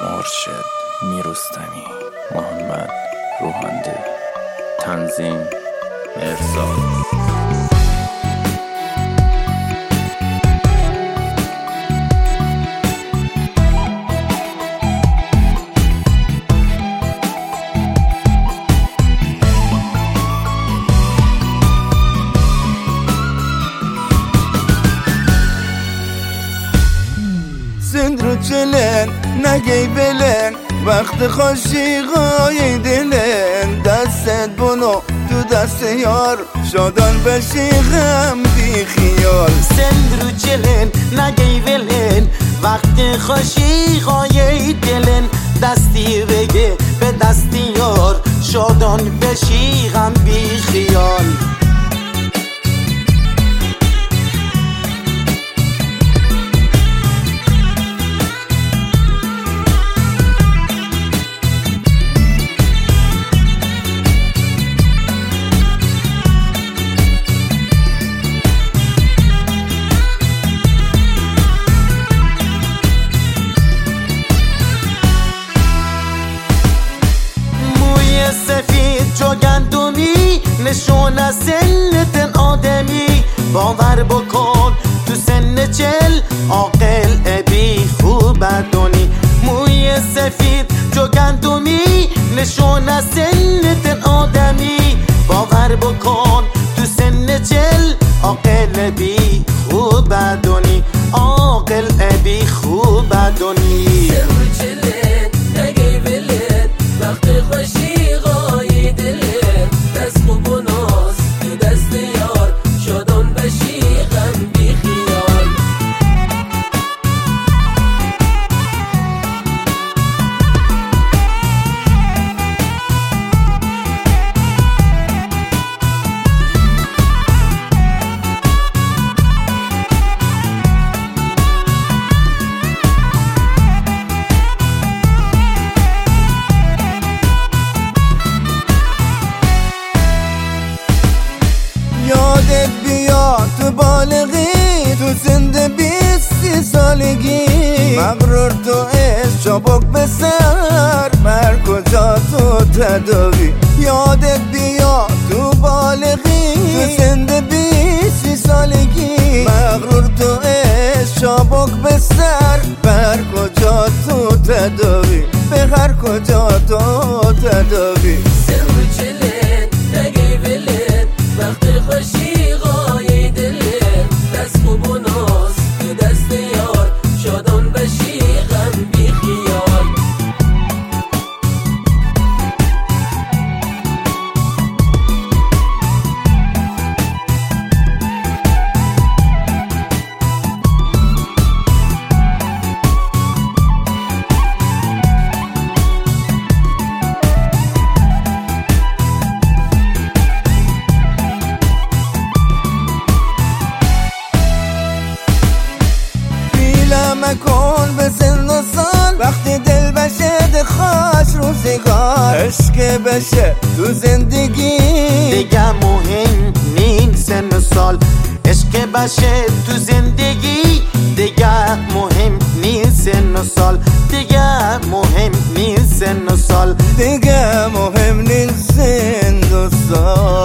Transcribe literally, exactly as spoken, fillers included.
مرشد میرستمی، محمد روحانده، تنظیم مرزاد. زند رو چلن نگی بلن، وقت خوشیغای دلن، دستت بنو تو دست یار، شادان بشی غم بی خیال. زند رو چلن نگی بلن، وقت خوشیغای دلن، دستی بگه به دستی یار، شادان بشی غم بی خیال. سفید جو گندمی، نشون از سنت آدمی، باور بکن تو سن چل عاقل بی خوب دونی. موی سفید جو گندمی، نشون از سنت آدمی، باور بکن تو سن چل عاقل بی خوب دونی، عاقل بی خوب دونی. وقت خوشی غای دلت، دست خوب و ناز تو دست یار، شادان بشی غم بی خیال. یادت بیا تو بالغی، تو زنده بیستی سالگی، مغرور تو عشق چابک به سر، بر کجا تو تداوی. یادت بیا تو بالغی، تو زنده بیستی سالگی، مغرور تو عشق چابک به سر، بر کجا تو تداوی، به هر کجا تو تداوی. وقت خوشی غای دلت، دست خوب و ناز تو دست یار، شادان بشی غم بی خیال. مکن به سن و سال، وقتی دل بشه دخاش روزگار، عشق بشه تو زندگی دیگه مهم نین سن و سال. عشق بشه تو زندگی دیگه مهم نین سن و سال، دیگه مهم نین سن و سال، دیگه مهم نین سن و سال.